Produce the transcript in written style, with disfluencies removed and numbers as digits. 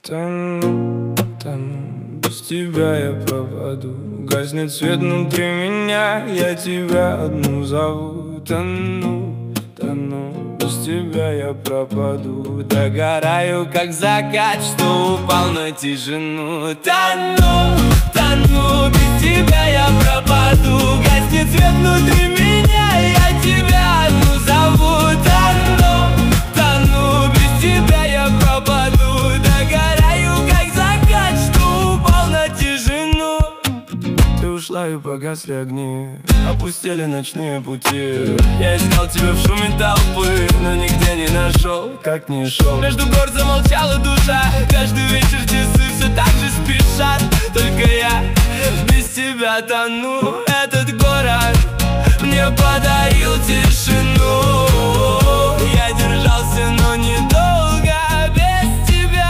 Тону, без тебя я пропаду. Гаснет свет внутри меня, я тебя одну зову. Тону, без тебя я пропаду. Догораю, как закат, что упал на тишину. Тону, без тебя я пропаду. Гаснет свет внутри меня, я тебя одну зову. Тону, без тебя я пропаду. Догораю, как закат, что упал на тишину. Ты ушла и погасли огни, опустили ночные пути. Я искал тебя в шуме толпы, но нигде не нашел, как не шел. Между гор замолчала душа, каждый вечер часы все так же спешат. Только я без тебя тону. Этот город мне подарил тебя.